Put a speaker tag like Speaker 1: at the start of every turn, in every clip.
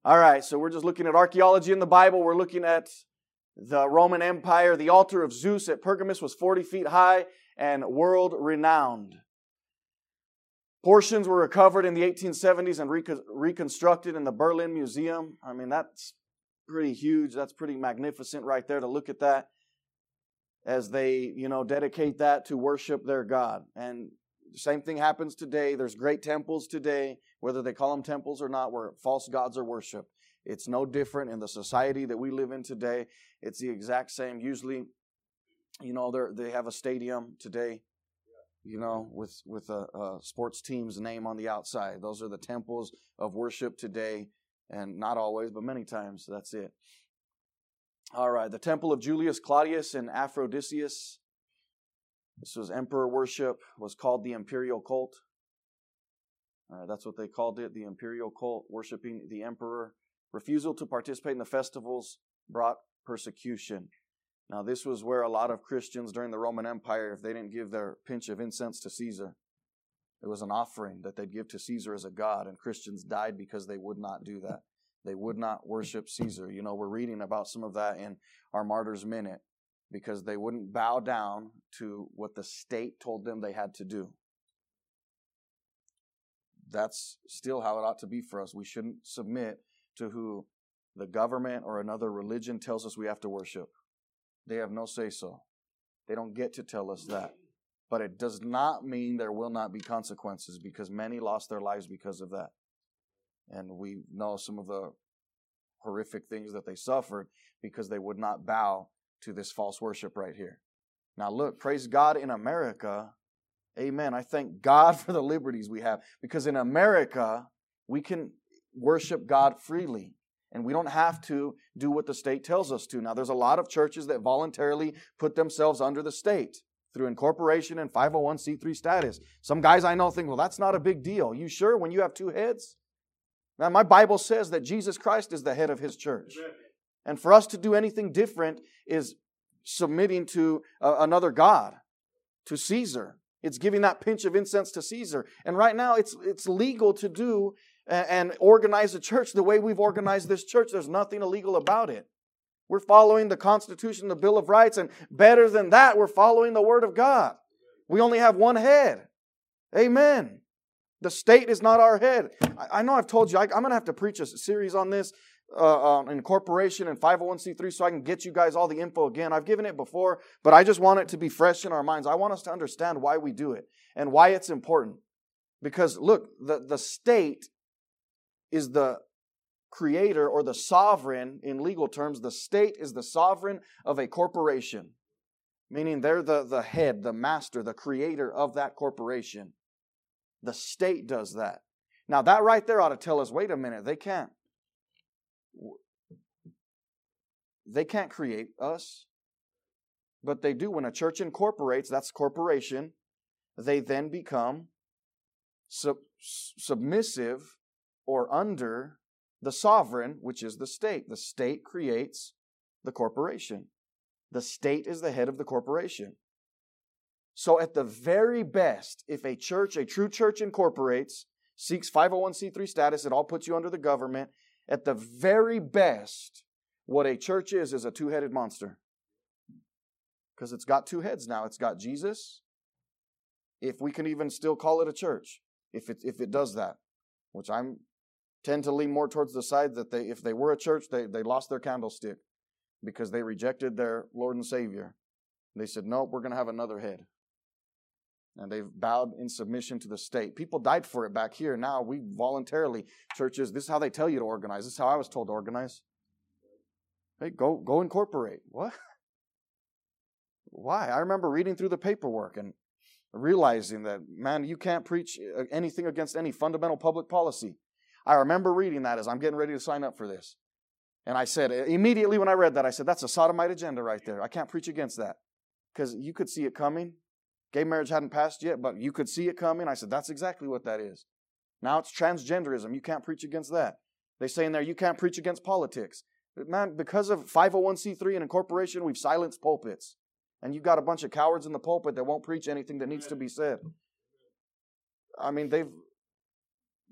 Speaker 1: All right, so we're just looking at archaeology in the Bible. We're looking at the Roman Empire. The altar of Zeus at Pergamus was 40 feet high and world-renowned. Portions were recovered in the 1870s and reconstructed in the Berlin Museum. I mean, that's pretty huge. That's pretty magnificent right there to look at that as they, dedicate that to worship their God. And the same thing happens today. There's great temples today, whether they call them temples or not, where false gods are worshiped. It's no different in the society that we live in today. It's the exact same. Usually, they have a stadium today, with a sports team's name on the outside. Those are the temples of worship today, and not always, but many times that's it. All right, the temple of Julius Claudius and Aphrodisias. This was emperor worship, was called the imperial cult. That's what they called it, the imperial cult, worshiping the emperor. Refusal to participate in the festivals brought persecution. Now, this was where a lot of Christians during the Roman Empire, if they didn't give their pinch of incense to Caesar, it was an offering that they'd give to Caesar as a god, and Christians died because they would not do that. They would not worship Caesar. We're reading about some of that in our Martyr's Minute, because they wouldn't bow down to what the state told them they had to do. That's still how it ought to be for us. We shouldn't submit to who the government or another religion tells us we have to worship. They have no say-so. They don't get to tell us that. But it does not mean there will not be consequences, because many lost their lives because of that. And we know some of the horrific things that they suffered because they would not bow to this false worship right here. Now look, praise God in America. Amen. I thank God for the liberties we have, because in America, we can worship God freely. And we don't have to do what the state tells us to. Now, there's a lot of churches that voluntarily put themselves under the state through incorporation and 501c3 status. Some guys I know think, well, that's not a big deal. You sure when you have two heads? Now, my Bible says that Jesus Christ is the head of His church. And for us to do anything different is submitting to another god, to Caesar. It's giving that pinch of incense to Caesar. And right now, it's legal to do and organize a church the way we've organized this church. There's nothing illegal about it. We're following the Constitution, the Bill of Rights, and better than that, we're following the Word of God. We only have one head. Amen. The state is not our head. I know I've told you, I'm going to have to preach a series on this, incorporation and 501c3, so I can get you guys all the info again. I've given it before, but I just want it to be fresh in our minds. I want us to understand why we do it and why it's important. Because look, the state is the creator or the sovereign in legal terms. The state is the sovereign of a corporation, meaning they're the head, the master, the creator of that corporation. The state does that. Now that right there ought to tell us, wait a minute, they can't create us, but they do. When a church incorporates, that's corporation, they then become submissive or under the sovereign, which is the state. The state creates the corporation. The state is the head of the corporation. So at the very best, if a true church incorporates, seeks 501c3 status, it all puts you under the government. At the very best, what a church is a two-headed monster. Because it's got two heads now. It's got Jesus, if we can even still call it a church, if it does that, which I tend to lean more towards the side that if they were a church, they lost their candlestick because they rejected their Lord and Savior. They said, nope, we're going to have another head. And they've bowed in submission to the state. People died for it back here. Now we voluntarily, churches, this is how they tell you to organize. This is how I was told to organize. Hey, go incorporate. What? Why? I remember reading through the paperwork and realizing that, man, you can't preach anything against any fundamental public policy. I remember reading that as I'm getting ready to sign up for this. And I said, immediately when I read that, I said, that's a sodomite agenda right there. I can't preach against that. Because you could see it coming. Gay marriage hadn't passed yet, but you could see it coming. I said, that's exactly what that is. Now it's transgenderism. You can't preach against that. They say in there, you can't preach against politics. But man, because of 501c3 and incorporation, we've silenced pulpits. And you've got a bunch of cowards in the pulpit that won't preach anything that needs to be said. I mean,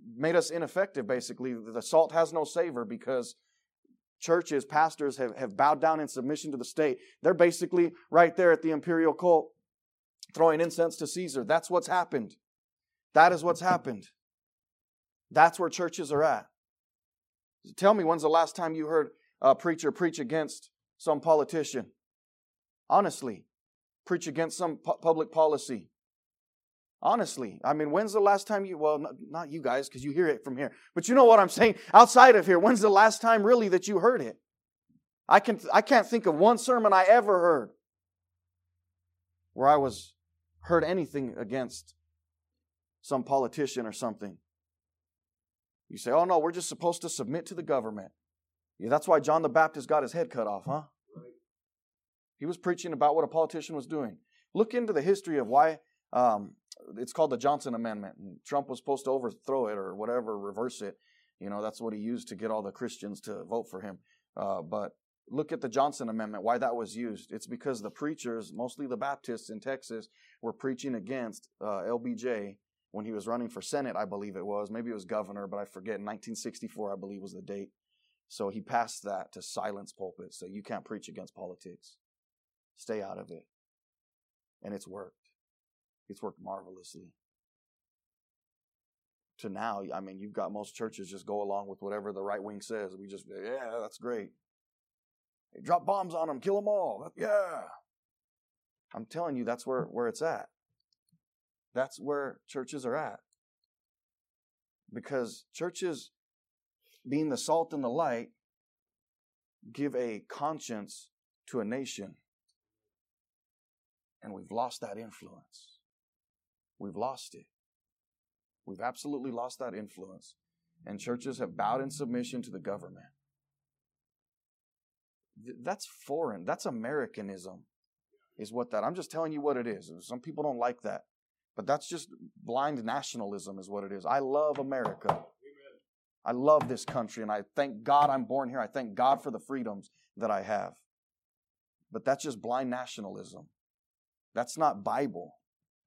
Speaker 1: made us ineffective, basically. The salt has no savor because churches, pastors have bowed down in submission to the state. They're basically right there at the imperial cult, throwing incense to Caesar. That's what's happened. That is what's happened. That's where churches are at. Tell me, when's the last time you heard a preacher preach against some politician? Honestly, preach against some public policy. Honestly, I mean, when's the last time not you guys, because you hear it from here, but you know what I'm saying, outside of here, when's the last time really that you heard it? I can't think of one sermon I ever heard where I heard anything against some politician or something. You say, oh no, we're just supposed to submit to the government. Yeah, that's why John the Baptist got his head cut off, huh? Right. He was preaching about what a politician was doing. Look into the history of why it's called the Johnson Amendment. And Trump was supposed to overthrow it or whatever, reverse it. You know, that's what he used to get all the Christians to vote for him. But look at the Johnson Amendment, why that was used. It's because the preachers, mostly the Baptists in Texas, were preaching against LBJ when he was running for Senate, I believe it was. Maybe it was governor, but I forget. 1964, I believe, was the date. So he passed that to silence pulpits. So you can't preach against politics. Stay out of it. And it's worked. It's worked marvelously. To now, I mean, you've got most churches just go along with whatever the right wing says. We just, yeah, that's great. Hey, drop bombs on them, kill them all. Yeah. I'm telling you, that's where it's at. That's where churches are at. Because churches, being the salt and the light, give a conscience to a nation. And we've lost that influence. We've lost it. We've absolutely lost that influence. And churches have bowed in submission to the government. That's foreign. That's Americanism, is what that. I'm just telling you what it is. Some people don't like that. But that's just blind nationalism is what it is. I love America. Amen. I love this country, and I thank God I'm born here. I thank God for the freedoms that I have. But that's just blind nationalism. That's not Bible.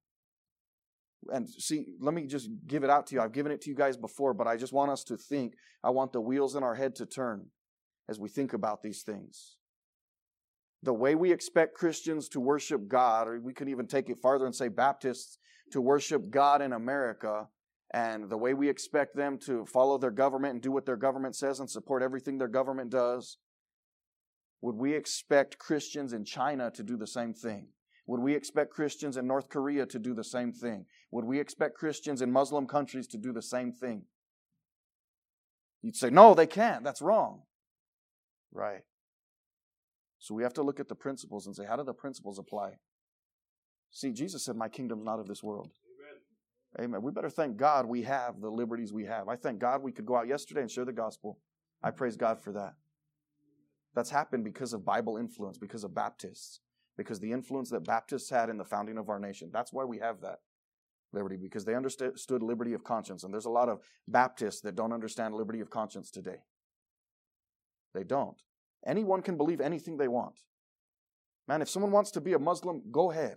Speaker 1: And see, let me just give it out to you. I've given it to you guys before, but I just want us to think. I want the wheels in our head to turn as we think about these things. The way we expect Christians to worship God, or we could even take it farther and say Baptists to worship God in America, and the way we expect them to follow their government and do what their government says and support everything their government does, would we expect Christians in China to do the same thing? Would we expect Christians in North Korea to do the same thing? Would we expect Christians in Muslim countries to do the same thing? You'd say, no, they can't. That's wrong. Right. So we have to look at the principles and say, how do the principles apply? See, Jesus said, my kingdom's not of this world. Amen. Amen. We better thank God we have the liberties we have. I thank God we could go out yesterday and share the gospel. I praise God for that. That's happened because of Bible influence, because of Baptists, because the influence that Baptists had in the founding of our nation. That's why we have that liberty, because they understood liberty of conscience. And there's a lot of Baptists that don't understand liberty of conscience today. They don't. Anyone can believe anything they want. Man, if someone wants to be a Muslim, go ahead.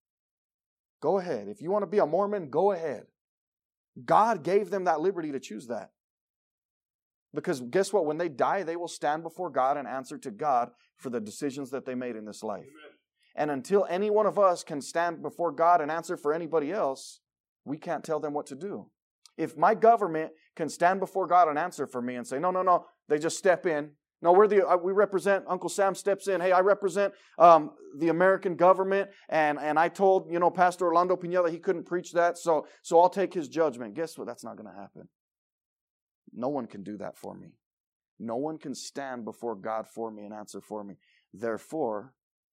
Speaker 1: Go ahead. If you want to be a Mormon, go ahead. God gave them that liberty to choose that. Because guess what? When they die, they will stand before God and answer to God for the decisions that they made in this life. Amen. And until any one of us can stand before God and answer for anybody else, we can't tell them what to do. If my government can stand before God and answer for me and say, no, they just step in. No, we represent, Uncle Sam steps in. Hey, I represent the American government, and I told, Pastor Orlando Pineda he couldn't preach that, so I'll take his judgment. Guess what? That's not going to happen. No one can do that for me. No one can stand before God for me and answer for me. Therefore,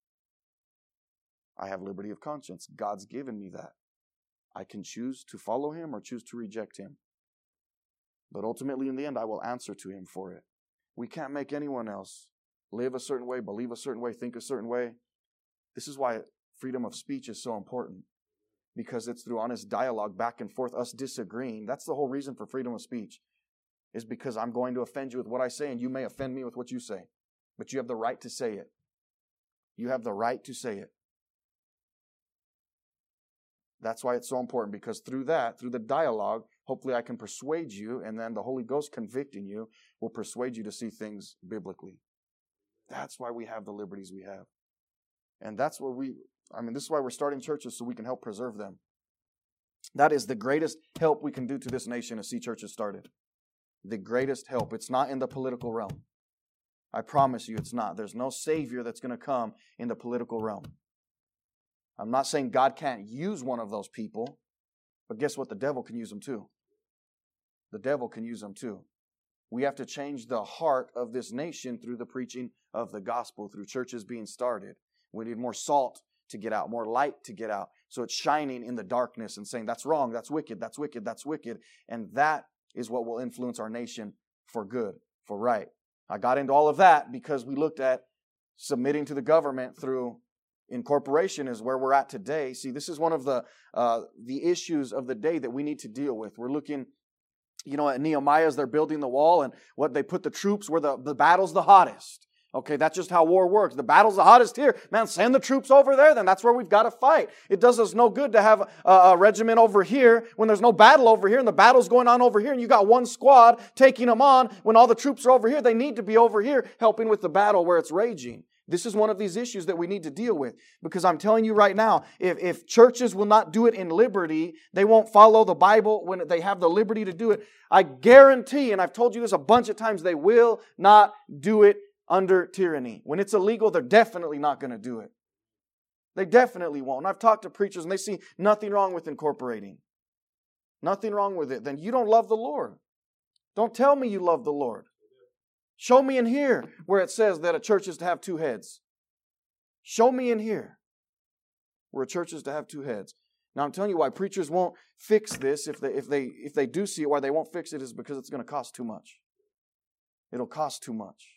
Speaker 1: I have liberty of conscience. God's given me that. I can choose to follow Him or choose to reject Him. But ultimately, in the end, I will answer to Him for it. We can't make anyone else live a certain way, believe a certain way, think a certain way. This is why freedom of speech is so important. Because it's through honest dialogue, back and forth, us disagreeing. That's the whole reason for freedom of speech. Is because I'm going to offend you with what I say, and you may offend me with what you say. But you have the right to say it. You have the right to say it. That's why it's so important, because through that, through the dialogue, Hopefully I can persuade you, and then the Holy Ghost convicting you will persuade you to see things biblically. That's why we have the liberties we have. And that's what this is why we're starting churches, so we can help preserve them. That is the greatest help we can do to this nation, is see churches started. The greatest help. It's not in the political realm. I promise you it's not. There's no Savior that's going to come in the political realm. I'm not saying God can't use one of those people, but guess what? The devil can use them too. The devil can use them too. We have to change the heart of this nation through the preaching of the gospel, through churches being started. We need more salt to get out, more light to get out. So it's shining in the darkness and saying, that's wrong, that's wicked, that's wicked, that's wicked. And that is what will influence our nation for good, for right. I got into all of that because we looked at submitting to the government through incorporation is where we're at today. See, this is one of the issues of the day that we need to deal with. We're looking, at Nehemiah as they're building the wall, and what they put the troops where the battle's the hottest. Okay, that's just how war works. The battle's the hottest here. Man, send the troops over there, then that's where we've got to fight. It does us no good to have a regiment over here when there's no battle over here and the battle's going on over here and you got one squad taking them on when all the troops are over here. They need to be over here helping with the battle where it's raging. This is one of these issues that we need to deal with, because I'm telling you right now, if churches will not do it in liberty, they won't follow the Bible when they have the liberty to do it. I guarantee, and I've told you this a bunch of times, they will not do it under tyranny. When it's illegal, they're definitely not going to do it. They definitely won't. And I've talked to preachers and they see nothing wrong with incorporating. Nothing wrong with it. Then you don't love the Lord. Don't tell me you love the Lord. Show me in here where it says that a church is to have two heads. Show me in here where a church is to have two heads. Now I'm telling you why preachers won't fix this. If they do see it, why they won't fix it is because it's going to cost too much. It'll cost too much.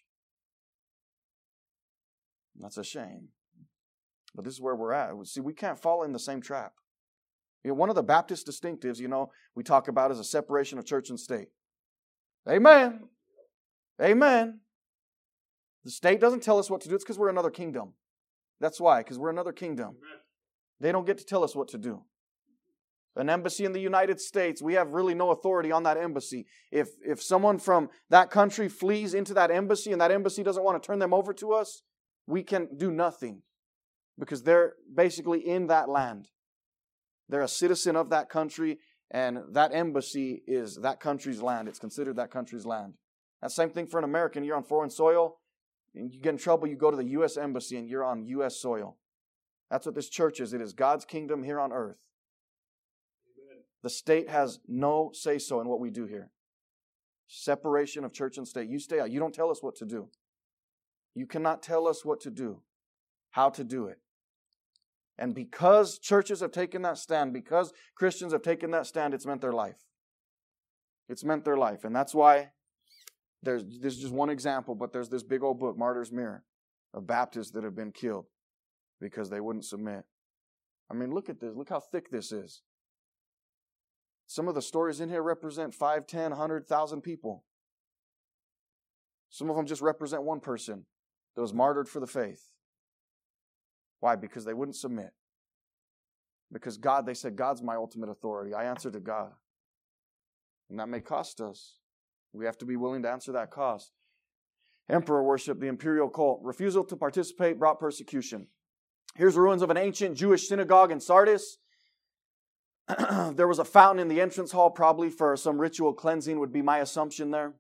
Speaker 1: That's a shame. But this is where we're at. See, we can't fall in the same trap. One of the Baptist distinctives, we talk about is a separation of church and state. Amen. Amen. The state doesn't tell us what to do. It's because we're another kingdom. That's why, because we're another kingdom. They don't get to tell us what to do. An embassy in the United States, we have really no authority on that embassy. If someone from that country flees into that embassy and that embassy doesn't want to turn them over to us, we can do nothing, because they're basically in that land. They're a citizen of that country, and that embassy is that country's land. It's considered that country's land. That same thing for an American. You're on foreign soil, and you get in trouble, you go to the U.S. Embassy, and you're on U.S. soil. That's what this church is. It is God's kingdom here on earth. Amen. The state has no say-so in what we do here. Separation of church and state. You stay out. You don't tell us what to do. You cannot tell us what to do, how to do it. And because churches have taken that stand, because Christians have taken that stand, it's meant their life. It's meant their life. And that's why this is just one example, but there's this big old book, Martyr's Mirror, of Baptists that have been killed because they wouldn't submit. I mean, look at this. Look how thick this is. Some of the stories in here represent 5, 10, 100,000 people. Some of them just represent one person that was martyred for the faith. Why? Because they wouldn't submit. Because they said, God's my ultimate authority. I answer to God. And that may cost us. We have to be willing to answer that cost. Emperor worship, the imperial cult. Refusal to participate brought persecution. Here's ruins of an ancient Jewish synagogue in Sardis. There was a fountain in the entrance hall, probably for some ritual cleansing would be my assumption there.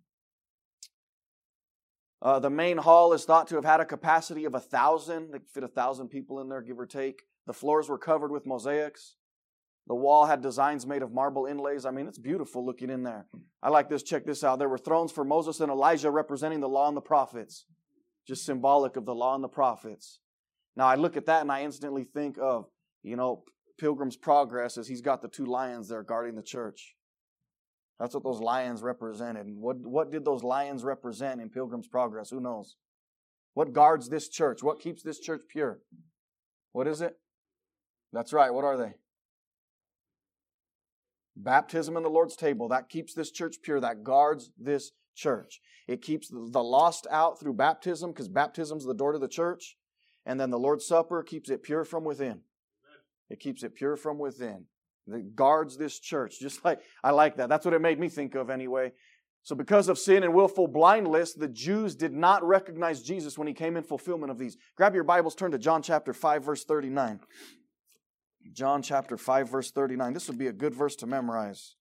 Speaker 1: The main hall is thought to have had a capacity of 1,000. They could fit 1,000 people in there, give or take. The floors were covered with mosaics. The wall had designs made of marble inlays. I mean, it's beautiful looking in there. I like this. Check this out. There were thrones for Moses and Elijah representing the law and the prophets. Just symbolic of the law and the prophets. Now, I look at that and I instantly think of, Pilgrim's Progress, as he's got the 2 lions there guarding the church. That's what those lions represented. And what did those lions represent in Pilgrim's Progress? Who knows? What guards this church? What keeps this church pure? What is it? That's right. What are they? Baptism and the Lord's table. That keeps this church pure. That guards this church. It keeps the lost out through baptism, because baptism's the door to the church. And then the Lord's Supper keeps it pure from within. It keeps it pure from within. that guards this church. Just like, I like that. That's what it made me think of anyway. So because of sin and willful blindness, the Jews did not recognize Jesus when He came in fulfillment of these. Grab your Bibles, turn to John chapter 5, verse 39. John chapter 5, verse 39. This would be a good verse to memorize.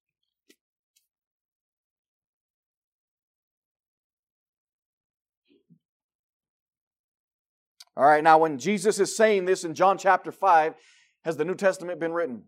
Speaker 1: All right, now when Jesus is saying this in John chapter 5, has the New Testament been written?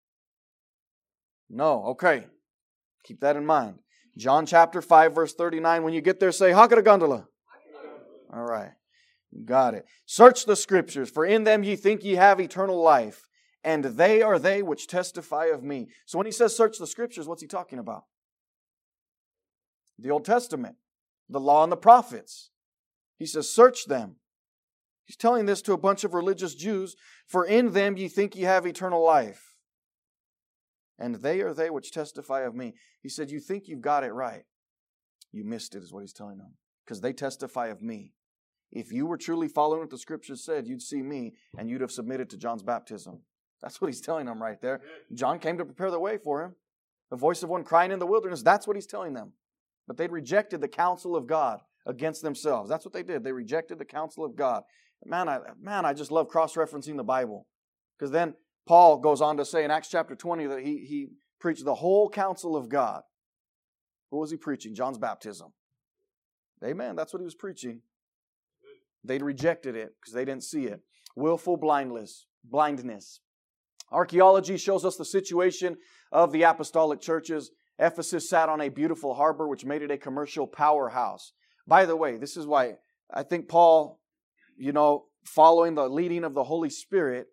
Speaker 1: No. Okay. Keep that in mind. John chapter 5, verse 39. When you get there, say, Hakata Gondola. All right. Got it. Search the Scriptures, for in them ye think ye have eternal life, and they are they which testify of me. So when He says search the Scriptures, what's He talking about? The Old Testament, the law and the prophets. He says, search them. He's telling this to a bunch of religious Jews, for in them ye think ye have eternal life, and they are they which testify of me. He said, you think you've got it right. You missed it, is what He's telling them, because they testify of me. If you were truly following what the Scriptures said, you'd see me, and you'd have submitted to John's baptism. That's what He's telling them right there. John came to prepare the way for Him. The voice of one crying in the wilderness, that's what He's telling them. But they'd rejected the counsel of God against themselves. That's what they did. They rejected the counsel of God. Man, I just love cross-referencing the Bible. Because then Paul goes on to say in Acts chapter 20 that he preached the whole counsel of God. What was he preaching? John's baptism. Amen. That's what he was preaching. They rejected it because they didn't see it. Willful blindness. Archaeology shows us the situation of the apostolic churches. Ephesus sat on a beautiful harbor which made it a commercial powerhouse. By the way, this is why I think Paul, following the leading of the Holy Spirit,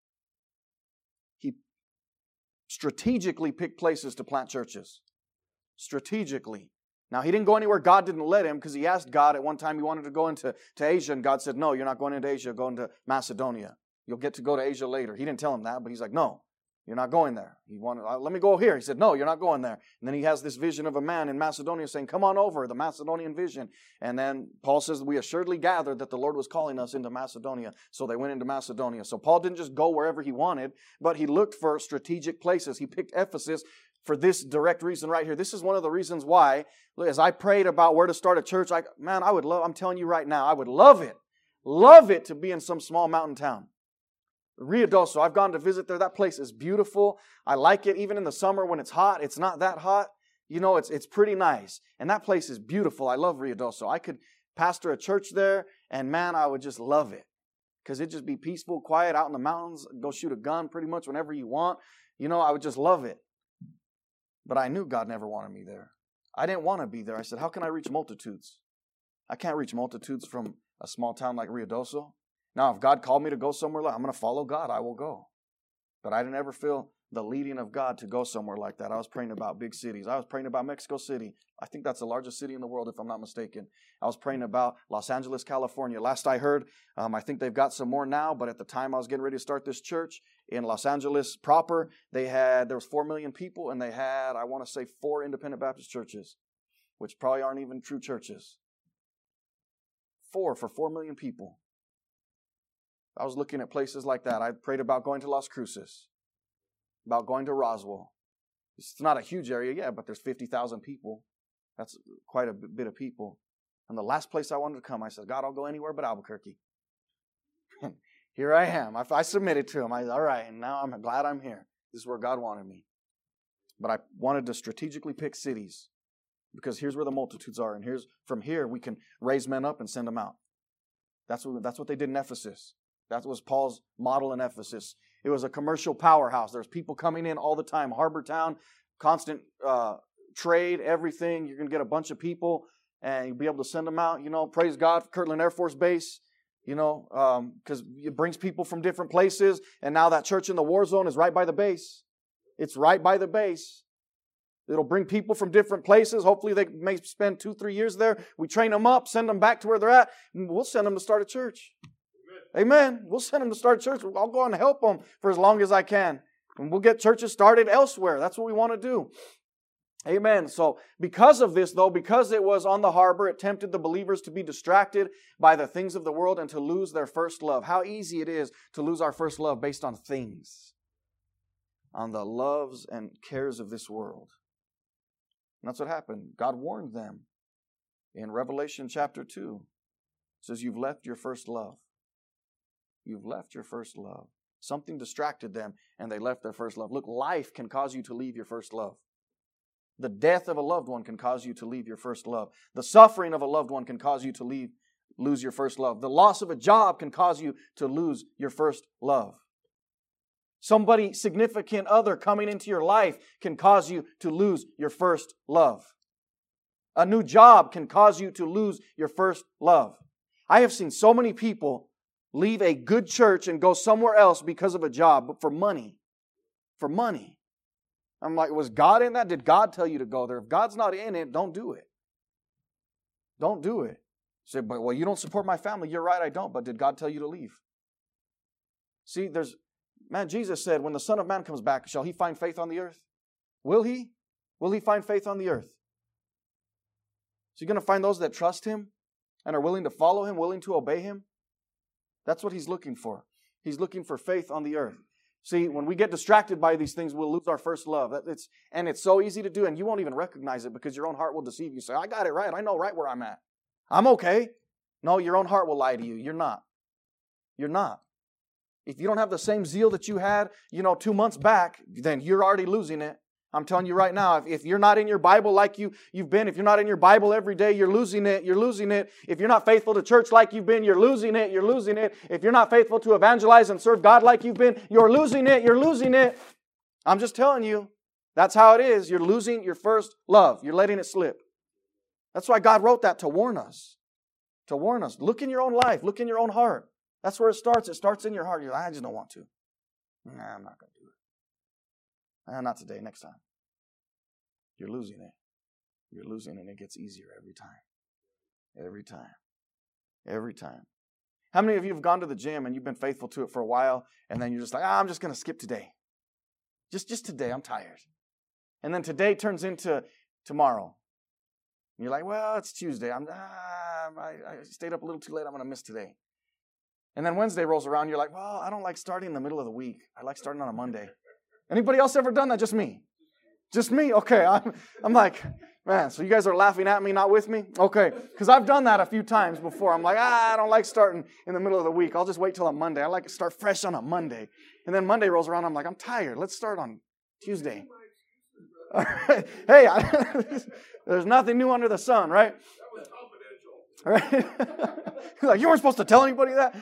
Speaker 1: he strategically picked places to plant churches. Strategically. Now, he didn't go anywhere God didn't let him, because he asked God at one time he wanted to go into Asia, and God said, no, you're not going into Asia, go into Macedonia. You'll get to go to Asia later. He didn't tell him that, but he's like, no, you're not going there. He wanted, let me go here. He said, no, you're not going there. And then he has this vision of a man in Macedonia saying, come on over, the Macedonian vision. And then Paul says, we assuredly gathered that the Lord was calling us into Macedonia. So they went into Macedonia. So Paul didn't just go wherever he wanted, but he looked for strategic places. He picked Ephesus for this direct reason right here. This is one of the reasons why, as I prayed about where to start a church, I'm telling you right now, I would love it to be in some small mountain town. Ruidoso, I've gone to visit there. That place is beautiful. I like it. Even in the summer when it's hot, it's not that hot. It's pretty nice. And that place is beautiful. I love Ruidoso. I could pastor a church there, and man, I would just love it. Because it'd just be peaceful, quiet, out in the mountains, go shoot a gun pretty much whenever you want. I would just love it. But I knew God never wanted me there. I didn't want to be there. I said, how can I reach multitudes? I can't reach multitudes from a small town like Ruidoso. Now, if God called me to go somewhere I'm going to follow God, I will go. But I didn't ever feel the leading of God to go somewhere like that. I was praying about big cities. I was praying about Mexico City. I think that's the largest city in the world, if I'm not mistaken. I was praying about Los Angeles, California. Last I heard, I think they've got some more now, but at the time I was getting ready to start this church in Los Angeles proper, there was 4 million people, and they had, I want to say, 4 independent Baptist churches, which probably aren't even true churches. 4 for 4 million people. I was looking at places like that. I prayed about going to Las Cruces, about going to Roswell. It's not a huge area, but there's 50,000 people. That's quite a bit of people. And the last place I wanted to come, I said, God, I'll go anywhere but Albuquerque. Here I am. I submitted to Him. All right, and now I'm glad I'm here. This is where God wanted me. But I wanted to strategically pick cities, because here's where the multitudes are, and from here we can raise men up and send them out. That's what they did in Ephesus. That was Paul's model in Ephesus. It was a commercial powerhouse. There's people coming in all the time. Harbor town, constant trade, everything. You're going to get a bunch of people, and you'll be able to send them out. Praise God, Kirtland Air Force Base. Because it brings people from different places. And now that church in the war zone is right by the base. It's right by the base. It'll bring people from different places. Hopefully they may spend 2-3 years there. We train them up, send them back to where they're at, and we'll send them to start a church. Amen. We'll send them to start a church. I'll go and help them for as long as I can. And we'll get churches started elsewhere. That's what we want to do. Amen. So because of this, though, because it was on the harbor, it tempted the believers to be distracted by the things of the world and to lose their first love. How easy it is to lose our first love based on things. on the loves and cares of this world. And that's what happened. God warned them in Revelation chapter 2. It says, you've left your first love. You've left your first love. Something distracted them and they left their first love. Look, life can cause you to leave your first love. The death of a loved one can cause you to leave your first love. The suffering of a loved one can cause you to lose your first love. The loss of a job can cause you to lose your first love. Somebody significant other coming into your life can cause you to lose your first love. A new job can cause you to lose your first love. I have seen so many people leave a good church and go somewhere else because of a job, but for money. For money. I'm like, was God in that? Did God tell you to go there? If God's not in it, don't do it. Don't do it. Say, but well, you don't support my family. You're right, I don't. But did God tell you to leave? See, Jesus said, when the Son of Man comes back, shall He find faith on the earth? Will He? Will He find faith on the earth? Is He going to find those that trust Him and are willing to follow Him, willing to obey Him? That's what He's looking for. He's looking for faith on the earth. See, when we get distracted by these things, we'll lose our first love. And it's so easy to do, and you won't even recognize it because your own heart will deceive you. Say, I got it right. I know right where I'm at. I'm okay. No, your own heart will lie to you. You're not. You're not. If you don't have the same zeal that you had, 2 months back, then you're already losing it. I'm telling you right now, if you're not in your Bible like you've been, if you're not in your Bible every day, you're losing it. You're losing it. If you're not faithful to church like you've been, you're losing it. You're losing it. If you're not faithful to evangelize and serve God like you've been, you're losing it. You're losing it. I'm just telling you, that's how it is. You're losing your first love. You're letting it slip. That's why God wrote that, to warn us. To warn us. Look in your own life. Look in your own heart. That's where it starts. It starts in your heart. You're like, I just don't want to. Nah, I'm not going to do it. Not today, next time. You're losing it. You're losing it, and it gets easier every time. Every time. Every time. How many of you have gone to the gym and you've been faithful to it for a while, and then you're just like, I'm just going to skip today. Just today, I'm tired. And then today turns into tomorrow. And you're like, well, it's Tuesday. I stayed up a little too late. I'm going to miss today. And then Wednesday rolls around. You're like, well, I don't like starting in the middle of the week. I like starting on a Monday. Anybody else ever done that? Just me? Just me? Okay. I'm like, man, so you guys are laughing at me, not with me? Okay. Because I've done that a few times before. I'm like, I don't like starting in the middle of the week. I'll just wait till on Monday. I like to start fresh on a Monday. And then Monday rolls around. I'm like, I'm tired. Let's start on Tuesday. All right. Hey, there's nothing new under the sun, right? Right? Like, you weren't supposed to tell anybody that?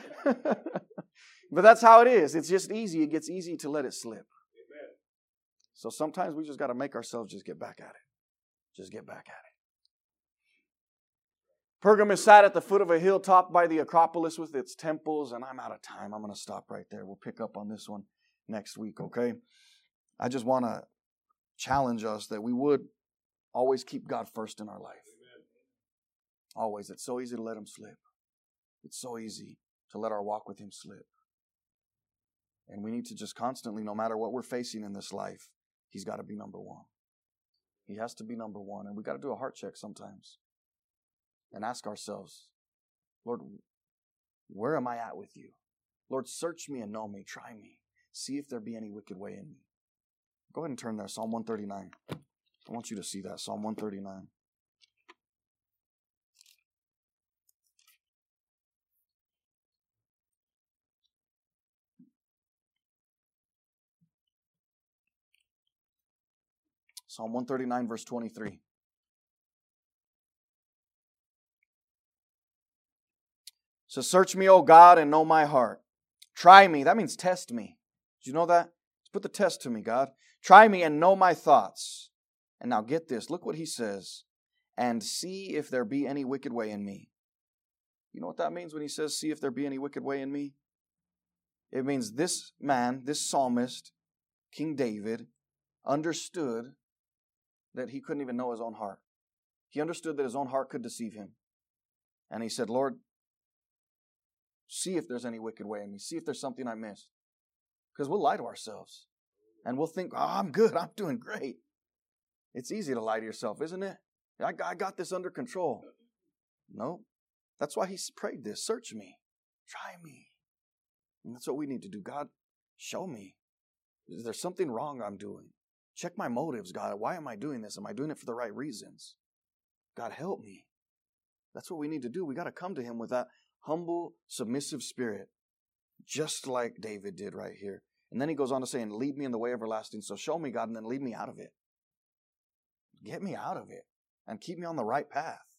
Speaker 1: But that's how it is. It's just easy. It gets easy to let it slip. So sometimes we just got to make ourselves just get back at it. Just get back at it. Pergamum sat at the foot of a hill topped by the Acropolis with its temples, and I'm out of time. I'm going to stop right there. We'll pick up on this one next week, okay? I just want to challenge us that we would always keep God first in our life. Always. It's so easy to let Him slip. It's so easy to let our walk with Him slip. And we need to just constantly, no matter what we're facing in this life, He's got to be number one. He has to be number one. And we got to do a heart check sometimes and ask ourselves, Lord, where am I at with you? Lord, search me and know me. Try me. See if there be any wicked way in me. Go ahead and turn there. Psalm 139. I want you to see that. Psalm 139. Psalm 139, verse 23. So search me, O God, and know my heart. Try me. That means test me. Did you know that? Put the test to me, God. Try me and know my thoughts. And now get this. Look what He says. And see if there be any wicked way in me. You know what that means when He says, see if there be any wicked way in me? It means this man, this psalmist, King David, understood that he couldn't even know his own heart. He understood that his own heart could deceive him. And he said, Lord, see if there's any wicked way in me. See if there's something I missed. Because we'll lie to ourselves. And we'll think, I'm good. I'm doing great. It's easy to lie to yourself, isn't it? I got this under control. No. That's why he prayed this. Search me. Try me. And that's what we need to do. God, show me. Is there something wrong I'm doing? Check my motives, God. Why am I doing this? Am I doing it for the right reasons? God, help me. That's what we need to do. We got to come to him with that humble, submissive spirit, just like David did right here. And then he goes on to say, and lead me in the way everlasting. So show me, God, and then lead me out of it. Get me out of it and keep me on the right path.